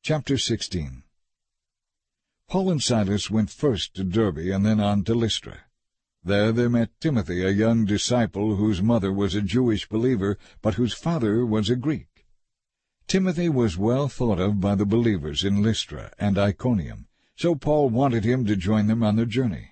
Chapter 16. Paul and Silas went first to Derbe and then on to Lystra. There they met Timothy, a young disciple whose mother was a Jewish believer, but whose father was a Greek. Timothy was well thought of by the believers in Lystra and Iconium, so Paul wanted him to join them on their journey.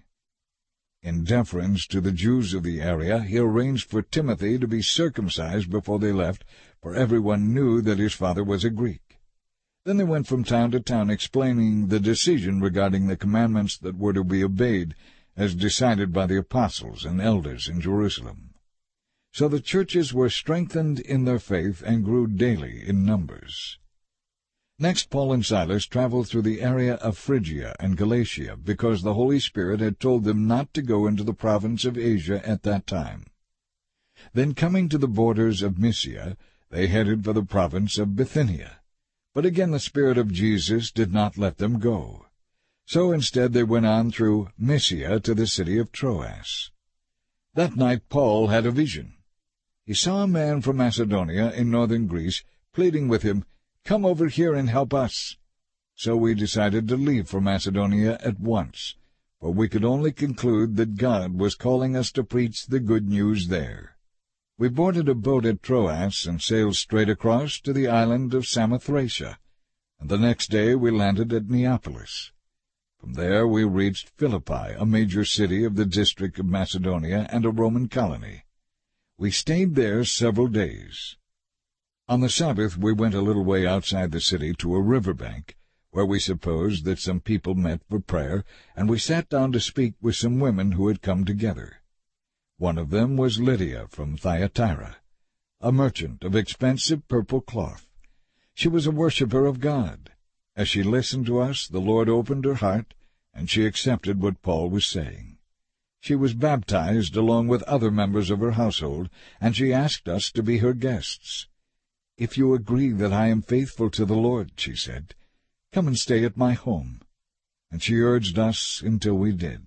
In deference to the Jews of the area, he arranged for Timothy to be circumcised before they left, for everyone knew that his father was a Greek. Then they went from town to town explaining the decision regarding the commandments that were to be obeyed, as decided by the apostles and elders in Jerusalem. So the churches were strengthened in their faith and grew daily in numbers. Next Paul and Silas traveled through the area of Phrygia and Galatia, because the Holy Spirit had told them not to go into the province of Asia at that time. Then coming to the borders of Mysia, they headed for the province of Bithynia. But again the Spirit of Jesus did not let them go. So instead they went on through Mysia to the city of Troas. That night Paul had a vision. He saw a man from Macedonia in northern Greece pleading with him, "Come over here and help us." So we decided to leave for Macedonia at once, for we could only conclude that God was calling us to preach the good news there. We boarded a boat at Troas and sailed straight across to the island of Samothracia, and the next day we landed at Neapolis. From there we reached Philippi, a major city of the district of Macedonia and a Roman colony. We stayed there several days. On the Sabbath we went a little way outside the city to a river bank, where we supposed that some people met for prayer, and we sat down to speak with some women who had come together. One of them was Lydia from Thyatira, a merchant of expensive purple cloth. She was a worshipper of God. As she listened to us, the Lord opened her heart, and she accepted what Paul was saying. She was baptized along with other members of her household, and she asked us to be her guests. "If you agree that I am faithful to the Lord," she said, "come and stay at my home." And she urged us until we did.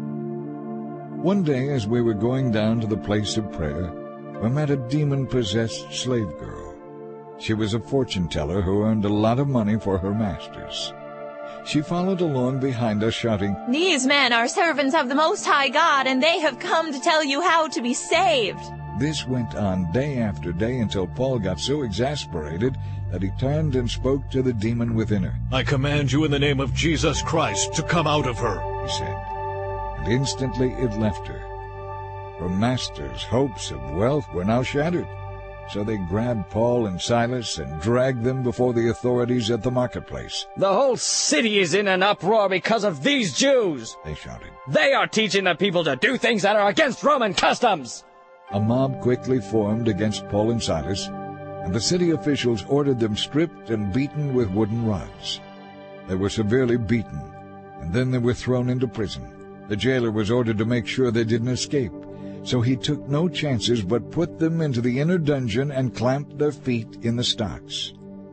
One day, as we were going down to the place of prayer, we met a demon-possessed slave girl. She was a fortune-teller who earned a lot of money for her masters. She followed along behind us, shouting, "These men are servants of the Most High God, and they have come to tell you how to be saved." This went on day after day until Paul got so exasperated that he turned and spoke to the demon within her. "I command you in the name of Jesus Christ to come out of her," he said, and instantly it left her. Her masters' hopes of wealth were now shattered. So they grabbed Paul and Silas and dragged them before the authorities at the marketplace. "The whole city is in an uproar because of these Jews," they shouted. "They are teaching the people to do things that are against Roman customs." A mob quickly formed against Paul and Silas, and the city officials ordered them stripped and beaten with wooden rods. They were severely beaten, and then they were thrown into prison. The jailer was ordered to make sure they didn't escape, so he took no chances but put them into the inner dungeon and clamped their feet in the stocks.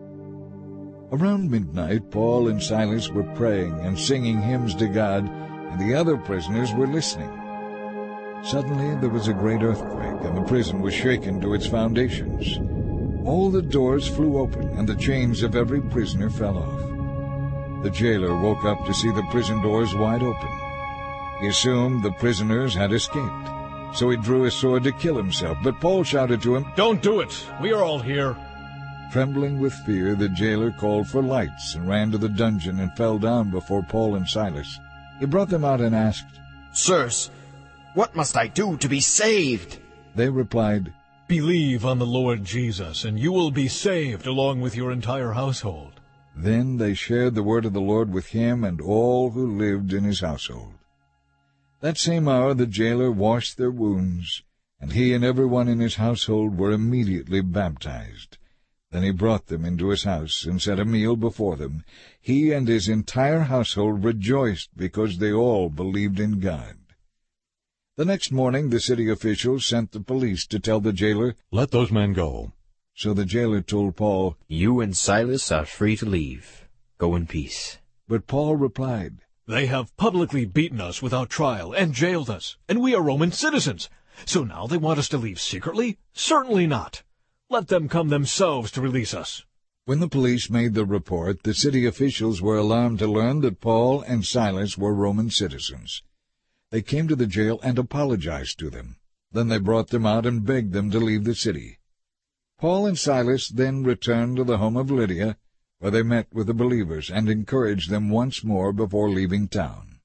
Around midnight, Paul and Silas were praying and singing hymns to God, and the other prisoners were listening. Suddenly there was a great earthquake, and the prison was shaken to its foundations. All the doors flew open, and the chains of every prisoner fell off. The jailer woke up to see the prison doors wide open. He assumed the prisoners had escaped, so he drew his sword to kill himself, but Paul shouted to him, "Don't do it! We are all here." Trembling with fear, the jailer called for lights and ran to the dungeon and fell down before Paul and Silas. He brought them out and asked, "Sirs, what must I do to be saved?" They replied, "Believe on the Lord Jesus, and you will be saved along with your entire household." Then they shared the word of the Lord with him and all who lived in his household. That same hour the jailer washed their wounds, and he and everyone in his household were immediately baptized. Then he brought them into his house and set a meal before them. He and his entire household rejoiced because they all believed in God. The next morning the city officials sent the police to tell the jailer, "Let those men go." So the jailer told Paul, "You and Silas are free to leave. Go in peace." But Paul replied, "They have publicly beaten us without trial and jailed us, and we are Roman citizens. So now they want us to leave secretly? Certainly not. Let them come themselves to release us." When the police made the report, the city officials were alarmed to learn that Paul and Silas were Roman citizens. They came to the jail and apologized to them. Then they brought them out and begged them to leave the city. Paul and Silas then returned to the home of Lydia, where they met with the believers and encouraged them once more before leaving town.